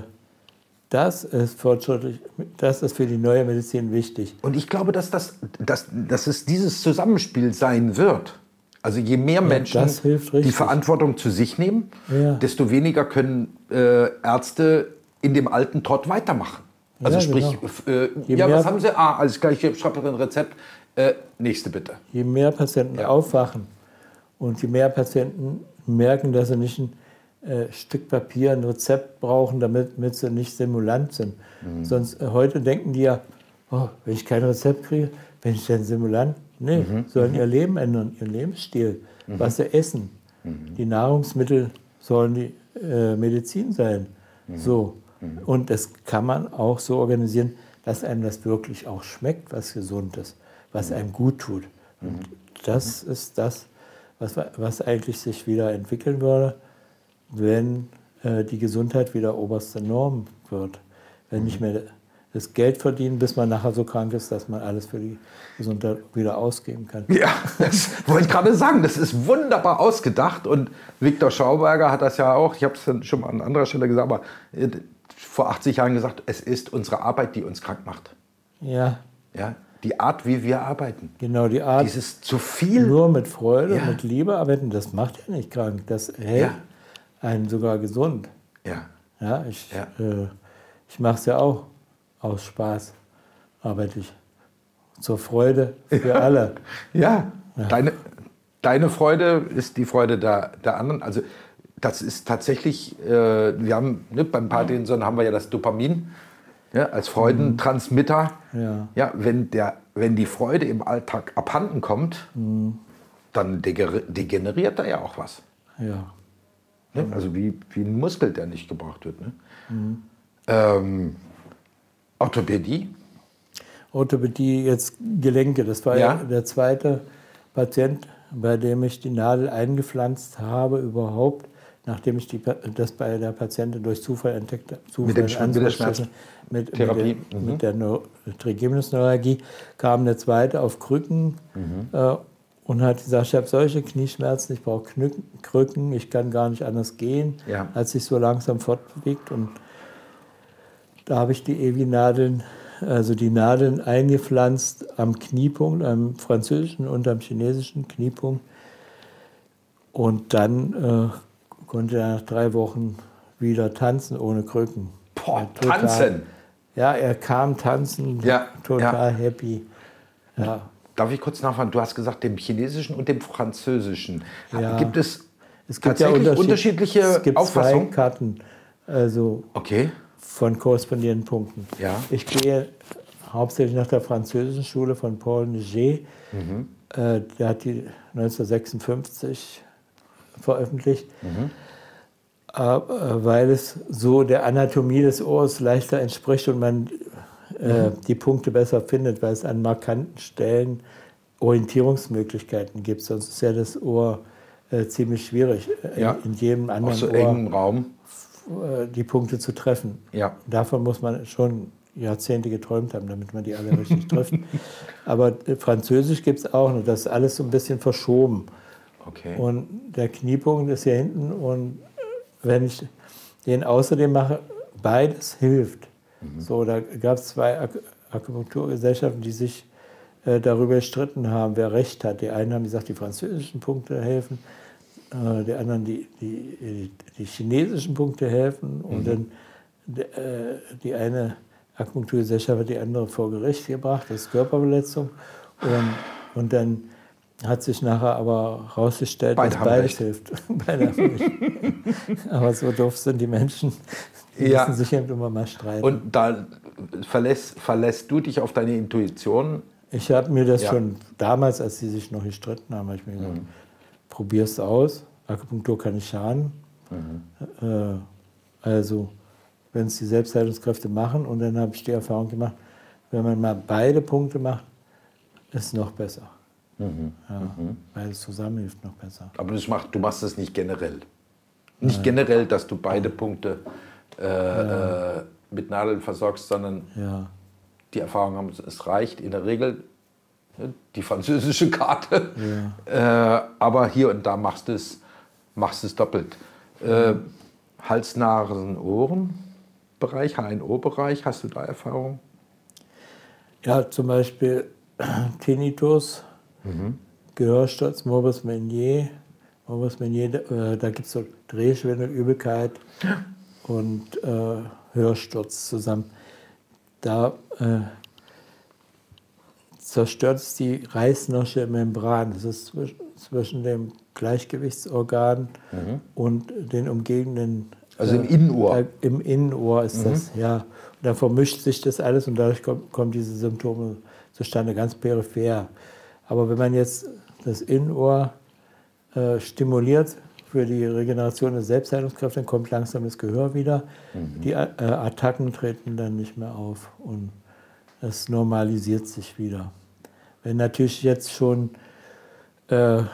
das ist fortschrittlich, das ist für die neue Medizin wichtig. Und ich glaube, dass, das, dass, dass es dieses Zusammenspiel sein wird. Also je mehr Menschen das hilft die richtig. Verantwortung zu sich nehmen, Ja. desto weniger können äh, Ärzte in dem alten Trott weitermachen. Also Ja, sprich, genau. f- äh, Je ja, mehr- was haben Sie? Ah, alles klar, ich schreibe ein Rezept. Äh, nächste bitte. Je mehr Patienten Ja. aufwachen und je mehr Patienten merken, dass sie nicht ein äh, Stück Papier, ein Rezept brauchen, damit, damit sie nicht simulant sind. Mhm. Sonst äh, heute denken die ja, oh, wenn ich kein Rezept kriege, bin ich denn simulant? Nee, Mhm. sollen ihr Leben ändern, ihren Lebensstil, was sie essen. Mhm. Die Nahrungsmittel sollen die äh, Medizin sein. Mhm. So. Und das kann man auch so organisieren, dass einem das wirklich auch schmeckt, was gesund ist, was einem gut tut. Und das ist das, was, was eigentlich sich wieder entwickeln würde, wenn äh, die Gesundheit wieder oberste Norm wird. Wenn nicht mehr das Geld verdienen, bis man nachher so krank ist, dass man alles für die Gesundheit wieder ausgeben kann. Ja, das wollte ich gerade sagen. Das ist wunderbar ausgedacht. Und Viktor Schauberger hat das ja auch, ich habe es schon mal an anderer Stelle gesagt, aber äh, vor achtzig Jahren gesagt, es ist unsere Arbeit, die uns krank macht. Ja, Ja, die Art, wie wir arbeiten. genau, die Art, Dieses zu viel. nur mit Freude, Ja. mit Liebe arbeiten, das macht ja nicht krank. Das hält Ja. einen sogar gesund. Ja. Ja, ich, Ja. äh, ich mache es ja auch aus Spaß, arbeite ich. Zur Freude für alle. Ja, Deine, deine Freude ist die Freude der, der anderen. Also das ist tatsächlich, äh, wir haben, ne, beim Parkinson haben wir ja das Dopamin, ja, als Freudentransmitter. Ja. Ja, wenn, der, wenn die Freude im Alltag abhanden kommt, dann deger- degeneriert da ja auch was. Ja. Ne? Also wie, wie ein Muskel, der nicht gebraucht wird. Ne? Ähm, Orthopädie? Orthopädie, jetzt Gelenke, das war Ja. ja der zweite Patient, bei dem ich die Nadel eingepflanzt habe überhaupt, nachdem ich die, Pa- das bei der Patientin durch Zufall entdeckt habe. Zufall, Mit dem Schmerz- mit der Anführungsstrichen, mit, mit, Therapie. der, Mhm. mit der Neu- Trigeminusneuralgie kam der zweite auf Krücken äh, und hat gesagt, ich habe solche Knieschmerzen, ich brauche Knücken- Krücken, ich kann gar nicht anders gehen, Ja. hat sich so langsam fortbewegt. Und da habe ich die Evi-Nadeln, also die Nadeln eingepflanzt am Kniepunkt, am französischen und am chinesischen Kniepunkt. Und dann äh, konnte er nach drei Wochen wieder tanzen ohne Krücken. Boah, Ja, total. tanzen! Ja, er kam tanzen, Ja, total happy. Ja. Darf ich kurz nachfragen? Du hast gesagt, dem Chinesischen und dem Französischen. Ja. Gibt es, Es gibt ja tatsächlich Unterschied- unterschiedliche es gibt Auffassungen? zwei Karten, also Okay. von korrespondierenden Punkten. Ja. Ich gehe hauptsächlich nach der französischen Schule von Paul Neger. Mhm. Äh, der hat die neunzehnhundertsechsundfünfzig veröffentlicht, äh, weil es so der Anatomie des Ohrs leichter entspricht und man äh, die Punkte besser findet, weil es an markanten Stellen Orientierungsmöglichkeiten gibt. Sonst ist ja das Ohr äh, ziemlich schwierig, äh, Ja. in jedem Auf anderen so Ohr engem Raum. äh, die Punkte zu treffen. Ja. Davon muss man schon Jahrzehnte geträumt haben, damit man die alle richtig trifft. Aber äh, Französisch gibt es auch noch. Das ist alles so ein bisschen verschoben. Okay. Und der Kniepunkt ist hier hinten. Und wenn ich den außerdem mache, beides hilft. So, da gab es zwei Ak Akupunkturgesellschaften, die sich äh, darüber gestritten haben, wer recht hat. Die einen haben gesagt, die französischen Punkte helfen, äh, die anderen, die, die, die chinesischen Punkte helfen. Mhm. Und dann äh, die eine Akupunkturgesellschaft hat die andere vor Gericht gebracht, das ist Körperverletzung. Und, und dann hat sich nachher aber herausgestellt, dass beides hilft. Beide haben recht. Aber so doof sind die Menschen, die ja. müssen sich eben immer mal streiten. Und da verlässt, verlässt du dich auf deine Intuition? Ich habe mir das ja. schon damals, als sie sich noch gestritten haben, habe ich mir gesagt, mhm. probier's aus. Akupunktur kann nicht schaden. Mhm. Äh, also, wenn es die Selbstheilungskräfte machen, und dann habe ich die Erfahrung gemacht, wenn man mal beide Punkte macht, ist es noch besser. Mhm. Ja, mhm. Weil es zusammen hilft noch besser. Aber das macht, du machst das nicht generell? Nicht Nein. generell, dass du beide Punkte äh, ja. äh, mit Nadeln versorgst, sondern ja. die Erfahrung haben, es reicht in der Regel die französische Karte, ja. äh, aber hier und da machst du es, machst es doppelt. Äh, Hals, Nasen, Ohren-Bereich, H N O-Bereich, hast du da Erfahrung? Ja, zum Beispiel Tinnitus, mhm. Gehörsturz, Morbus Menier. Morbus Menier, äh, da gibt es so Drehschwindel, Übelkeit und äh, Hörsturz zusammen. Da äh, zerstört es die Reißnersche Membran. Das ist zwischen, zwischen dem Gleichgewichtsorgan mhm. und den umgebenden. Also im Innenohr. Äh, Im Innenohr ist mhm. das, ja. Und dann vermischt sich das alles und dadurch kommen, kommen diese Symptome zustande, ganz peripher. Aber wenn man jetzt das Innenohr äh, stimuliert für die Regeneration der Selbstheilungskräfte, dann kommt langsam das Gehör wieder. Mhm. Die äh, Attacken treten dann nicht mehr auf und es normalisiert sich wieder. Wenn natürlich jetzt schon äh,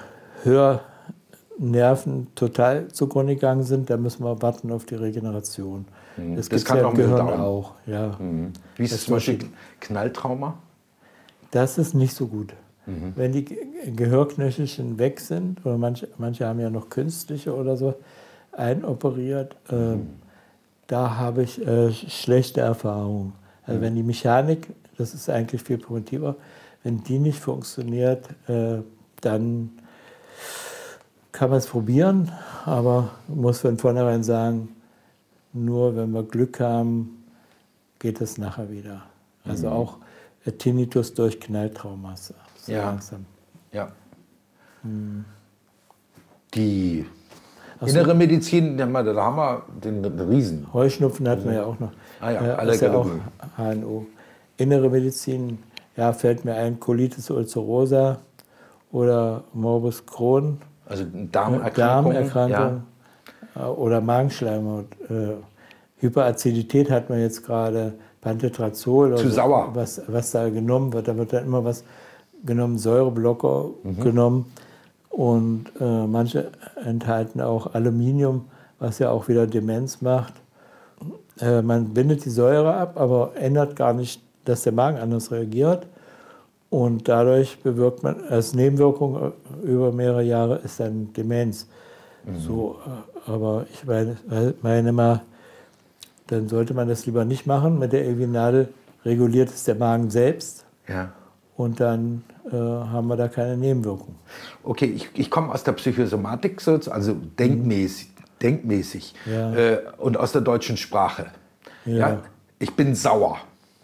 Hörnerven total zugrunde gegangen sind, dann müssen wir warten auf die Regeneration. Mhm. Das, das das kann ja auch im Gehirn auch. Ja. Mhm. Wie ist es zum Beispiel Knalltrauma? Das ist nicht so gut. Mhm. Wenn die Gehörknöchelchen weg sind, oder manche, manche haben ja noch künstliche oder so einoperiert, äh, mhm. da habe ich äh, schlechte Erfahrungen. Also mhm. wenn die Mechanik, das ist eigentlich viel primitiver, wenn die nicht funktioniert, äh, dann kann man es probieren, aber man muss von vornherein sagen, nur wenn wir Glück haben, geht es nachher wieder. Also mhm. auch Tinnitus durch Knalltraumas. So ja. langsam. Ja. Hm. Die so. innere Medizin, da haben wir den Riesen. Heuschnupfen hatten wir ja auch noch. Ah ja, äh, ist ja auch H N O. Innere Medizin, ja, fällt mir ein, Colitis ulcerosa oder Morbus Crohn. Also Darmerkrankung. Darmerkrankung ja. Oder Magenschleimhaut. Äh, Hyperazidität hat man jetzt gerade, Pantotrazol. Zu so, sauer. Was, was da genommen wird. Da wird dann immer was genommen, Säureblocker mhm. genommen. Und äh, manche enthalten auch Aluminium, was ja auch wieder Demenz macht. Äh, man bindet die Säure ab, aber ändert gar nicht, dass der Magen anders reagiert. Und dadurch bewirkt man, als Nebenwirkung über mehrere Jahre ist dann Demenz. Mhm. So, aber ich meine, meine mal, dann sollte man das lieber nicht machen. Mit der Evinadel reguliert es der Magen selbst. Ja. Und dann äh, haben wir da keine Nebenwirkung. Okay, ich, ich komme aus der Psychosomatik, also denkmäßig, mhm. denkmäßig ja. äh, und aus der deutschen Sprache. Ja. Ja, ich bin sauer.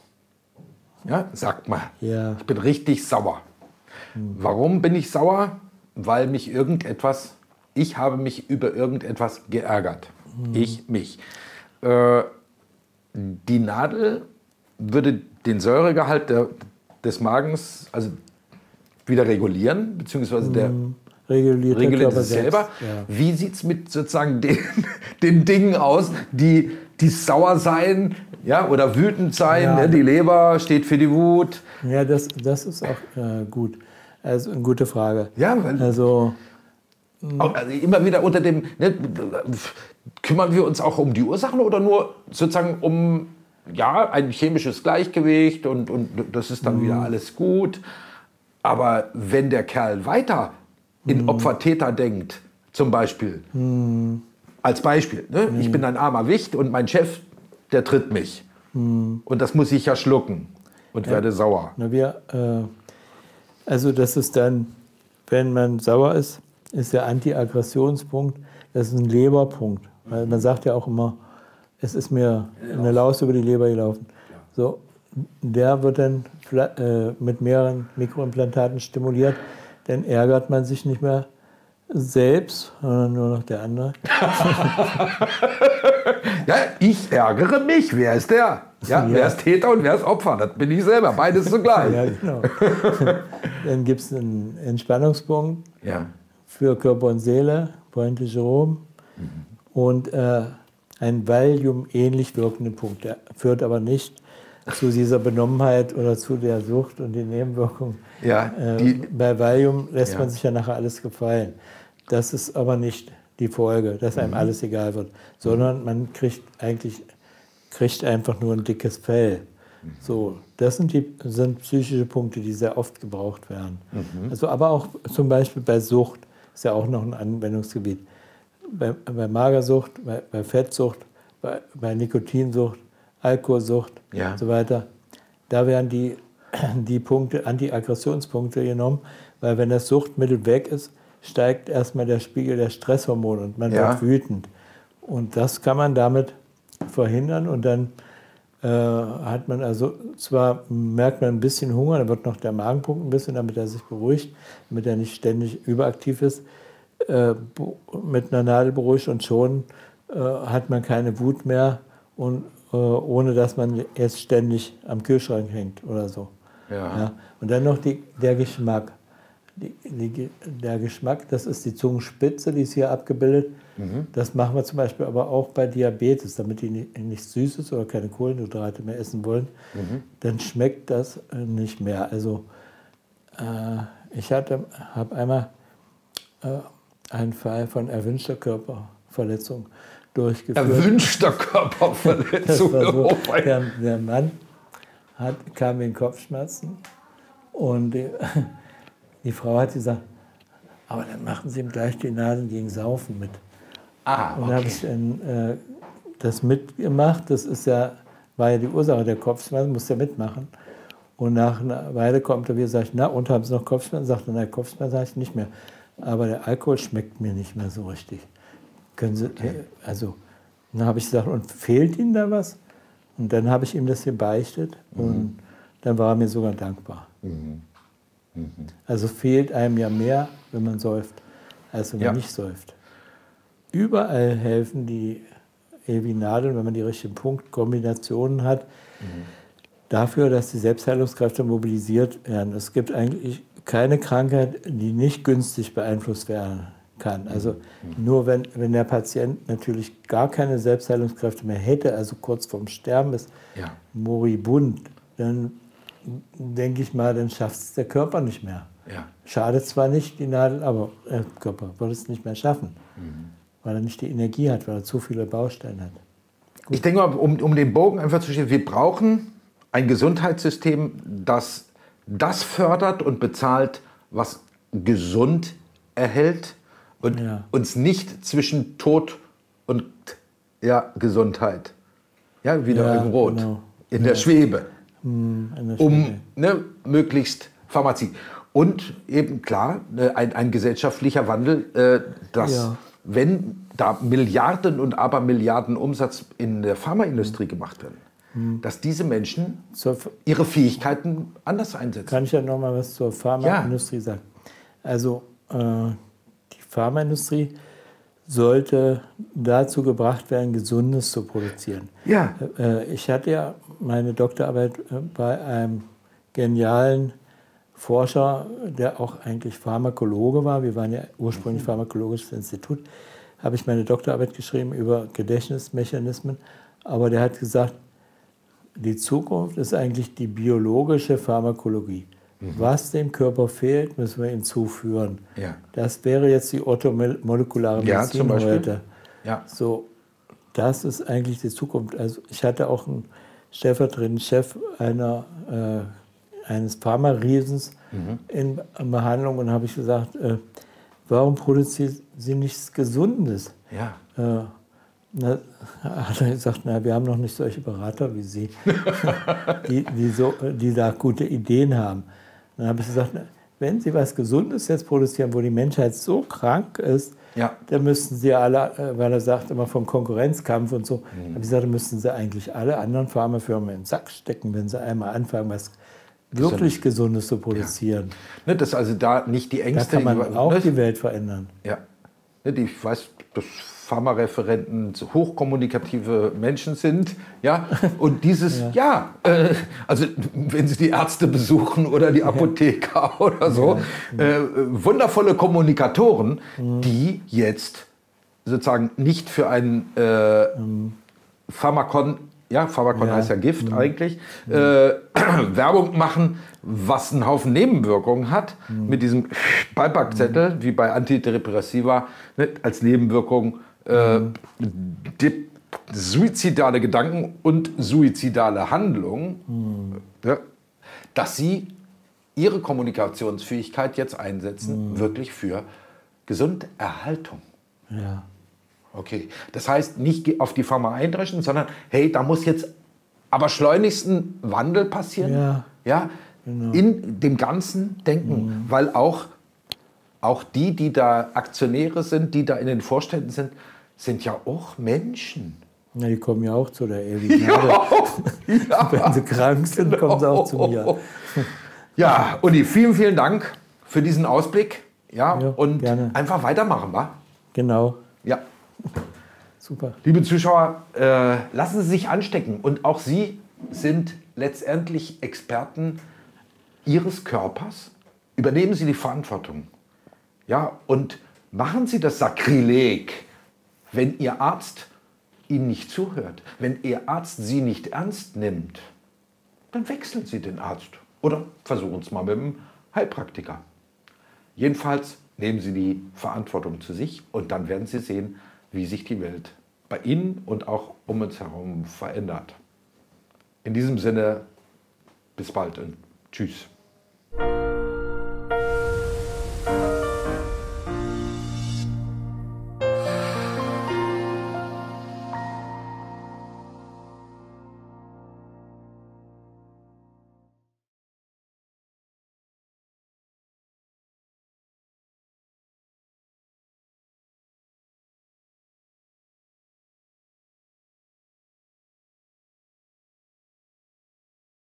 Ja, sagt mal. Ja. Ich bin richtig sauer. Mhm. Warum bin ich sauer? Weil mich irgendetwas, ich habe mich über irgendetwas geärgert. Mhm. Ich, mich. Äh, die Nadel würde den Säuregehalt der, des Magens also wieder regulieren, beziehungsweise der mhm. reguliert, reguliert es selber. Ja. Wie sieht es mit sozusagen den, den Dingen aus, die, die sauer sein, ja, oder wütend sein? Ja. Ne? Die Leber steht für die Wut. Ja, das, das ist auch äh, gut. Also eine gute Frage. Ja, weil also, also immer wieder unter dem, ne, kümmern wir uns auch um die Ursachen oder nur sozusagen um ja, ein chemisches Gleichgewicht und, und das ist dann mm. wieder alles gut. Aber wenn der Kerl weiter in mm. Opfer-Täter denkt, zum Beispiel, mm. als Beispiel, ne, mm. Mm. ich bin ein armer Wicht und mein Chef, der tritt mich. Mm. Und das muss ich ja schlucken. und ja. werde sauer. Na, wir, äh, also das ist dann, wenn man sauer ist, ist der Anti-Aggressionspunkt, das ist ein Leberpunkt. Weil man sagt ja auch immer, es ist mir eine Laus über die Leber gelaufen. So, der wird dann äh, mit mehreren Mikroimplantaten stimuliert, dann ärgert man sich nicht mehr selbst, sondern nur noch der andere. Ja, ich ärgere mich. Wer ist der? Ja, ja. Wer ist Täter und wer ist Opfer? Das bin ich selber. Beides zugleich. Ja, genau. Dann gibt es einen Entspannungspunkt ja. für Körper und Seele, Pointe Jerome, mhm. und äh, einen Valium-ähnlich wirkenden Punkt. Der führt aber nicht zu dieser Benommenheit oder zu der Sucht und den Nebenwirkungen. Ja, die, äh, bei Valium lässt ja. man sich ja nachher alles gefallen. Das ist aber nicht die Folge, dass einem mhm. alles egal wird, sondern man kriegt eigentlich kriegt einfach nur ein dickes Fell. Mhm. So, das sind, die, sind psychische Punkte, die sehr oft gebraucht werden. Mhm. Also, aber auch zum Beispiel bei Sucht ist ja auch noch ein Anwendungsgebiet. Bei, bei Magersucht, bei, bei Fettsucht, bei, bei Nikotinsucht, Alkoholsucht ja. und so weiter. Da werden die, die Punkte, Anti-Aggressionspunkte genommen, weil wenn das Suchtmittel weg ist, steigt erstmal der Spiegel der Stresshormone und man ja. wird wütend. Und das kann man damit verhindern und dann äh, hat man also, zwar merkt man ein bisschen Hunger, dann wird noch der Magenpunkt ein bisschen, damit er sich beruhigt, damit er nicht ständig überaktiv ist, äh, mit einer Nadel beruhigt und schon äh, hat man keine Wut mehr und äh, ohne dass man jetzt ständig am Kühlschrank hängt oder so. Ja. Ja. Und dann noch die, der Geschmack. Die, die, der Geschmack, das ist die Zungenspitze, die ist hier abgebildet. Mhm. Das machen wir zum Beispiel aber auch bei Diabetes, damit die nicht, nichts Süßes oder keine Kohlenhydrate mehr essen wollen. Mhm. Dann schmeckt das nicht mehr. Also äh, ich habe einmal äh, einen Fall von erwünschter Körperverletzung durchgeführt. Erwünschter Körperverletzung? So, der, der Mann hat, kam in Kopfschmerzen und die, die Frau hat gesagt, aber dann machen Sie ihm gleich die Nadeln gegen Saufen mit. Ah, okay. Und dann habe ich dann, äh, das mitgemacht. Das ist ja, war ja die Ursache der Kopfschmerzen, musste ja mitmachen. Und nach einer Weile kommt er wieder und sagt, na, und haben Sie noch Kopfschmerzen? Sagt er, nein, Kopfschmerzen habe ich nicht mehr. Aber der Alkohol schmeckt mir nicht mehr so richtig. Können Sie, okay. äh, also, dann habe ich gesagt, und fehlt Ihnen da was? Und dann habe ich ihm das gebeichtet mhm. und dann war er mir sogar dankbar. Mhm. Mhm. Also fehlt einem ja mehr, wenn man säuft, als wenn man ja. nicht säuft. Überall helfen die Elvinadeln, wenn man die richtigen Punktkombinationen hat, mhm. dafür, dass die Selbstheilungskräfte mobilisiert werden. Es gibt eigentlich keine Krankheit, die nicht günstig beeinflusst werden kann. Also mhm. nur wenn, wenn der Patient natürlich gar keine Selbstheilungskräfte mehr hätte, also kurz vorm Sterben ist, ja. moribund, dann denke ich mal, dann schafft es der Körper nicht mehr. Ja. Schadet zwar nicht die Nadel, aber der Körper wird es nicht mehr schaffen, mhm. weil er nicht die Energie hat, weil er zu viele Bausteine hat. Gut. Ich denke mal, um, um den Bogen einfach zu stellen, wir brauchen ein Gesundheitssystem, das das fördert und bezahlt, was gesund erhält und ja. uns nicht zwischen Tod und ja, Gesundheit, ja, wieder ja, im Rot, genau. in ja. der Schwebe. Um ne, möglichst Pharmazie. Und eben klar, ein, ein gesellschaftlicher Wandel, äh, dass ja. wenn da Milliarden und Abermilliarden Umsatz in der Pharmaindustrie gemacht werden, hm. dass diese Menschen zur, ihre Fähigkeiten anders einsetzen. Kann ich ja noch mal was zur Pharmaindustrie ja. sagen? Also äh, die Pharmaindustrie sollte dazu gebracht werden, Gesundes zu produzieren. Ja. Äh, ich hatte ja meine Doktorarbeit bei einem genialen Forscher, der auch eigentlich Pharmakologe war. Wir waren ja ursprünglich Pharmakologisches Institut. Habe ich meine Doktorarbeit geschrieben über Gedächtnismechanismen. Aber der hat gesagt, die Zukunft ist eigentlich die biologische Pharmakologie. Mhm. Was dem Körper fehlt, müssen wir ihm zuführen. Ja. Das wäre jetzt die orthomolekulare Medizin ja, zum Beispiel. heute. Ja. So, das ist eigentlich die Zukunft. Also ich hatte auch einen stellvertretenden Chef einer, äh, eines Pharma-Riesens mhm. in Behandlung und habe ich gesagt, äh, warum produzieren Sie nichts Gesundes? Ja. Äh, Na, hat er gesagt, na, wir haben noch nicht solche Berater wie Sie, die, die, so, die da gute Ideen haben. Dann habe ich gesagt, na, wenn Sie was Gesundes jetzt produzieren, wo die Menschheit so krank ist, Ja. dann müssten Sie alle, weil er sagt immer vom Konkurrenzkampf und so, mhm. habe ich gesagt, dann müssten Sie eigentlich alle anderen Pharmafirmen in den Sack stecken, wenn Sie einmal anfangen, was wirklich Gesundes zu produzieren. Ja. Ne, dass also da nicht die Ängste... Da kann man auch ne, die Welt verändern. Ja. Ne, die, ich weiß, dass Pharmareferenten hochkommunikative Menschen sind, ja, und dieses, ja, ja äh, also wenn Sie die Ärzte besuchen oder die Apotheker ja. oder so, ja. äh, wundervolle Kommunikatoren, mhm. die jetzt sozusagen nicht für ein äh, mhm. Pharmakon, ja, Pharmakon ja. heißt ja Gift mhm. eigentlich, mhm. Äh, Werbung machen, was einen Haufen Nebenwirkungen hat, mhm. mit diesem Beipackzettel, mhm. wie bei Antidepressiva, ne, als Nebenwirkung äh, die, suizidale Gedanken und suizidale Handlungen, mhm. ja, dass sie ihre Kommunikationsfähigkeit jetzt einsetzen, mhm. wirklich für Gesunderhaltung. Ja. Okay, das heißt, nicht auf die Pharma eindreschen, sondern hey, da muss jetzt aber schleunigst ein Wandel passieren, ja, ja, genau. in dem ganzen Denken, mhm. weil auch, auch die, die da Aktionäre sind, die da in den Vorständen sind, sind ja auch Menschen. Ja, die kommen ja auch zu der ewigen Gnade. Ja, ja. Wenn sie krank sind, genau. kommen sie auch zu mir. Ja, Uli, vielen, vielen Dank für diesen Ausblick. Ja, ja und gerne. Einfach weitermachen, wa? Genau. Ja. Super. Liebe Zuschauer, äh, lassen Sie sich anstecken. Und auch Sie sind letztendlich Experten Ihres Körpers. Übernehmen Sie die Verantwortung. Ja, und machen Sie das Sakrileg, wenn Ihr Arzt Ihnen nicht zuhört, wenn Ihr Arzt Sie nicht ernst nimmt, dann wechseln Sie den Arzt oder versuchen es mal mit dem Heilpraktiker. Jedenfalls nehmen Sie die Verantwortung zu sich und dann werden Sie sehen, wie sich die Welt bei Ihnen und auch um uns herum verändert. In diesem Sinne, bis bald und tschüss.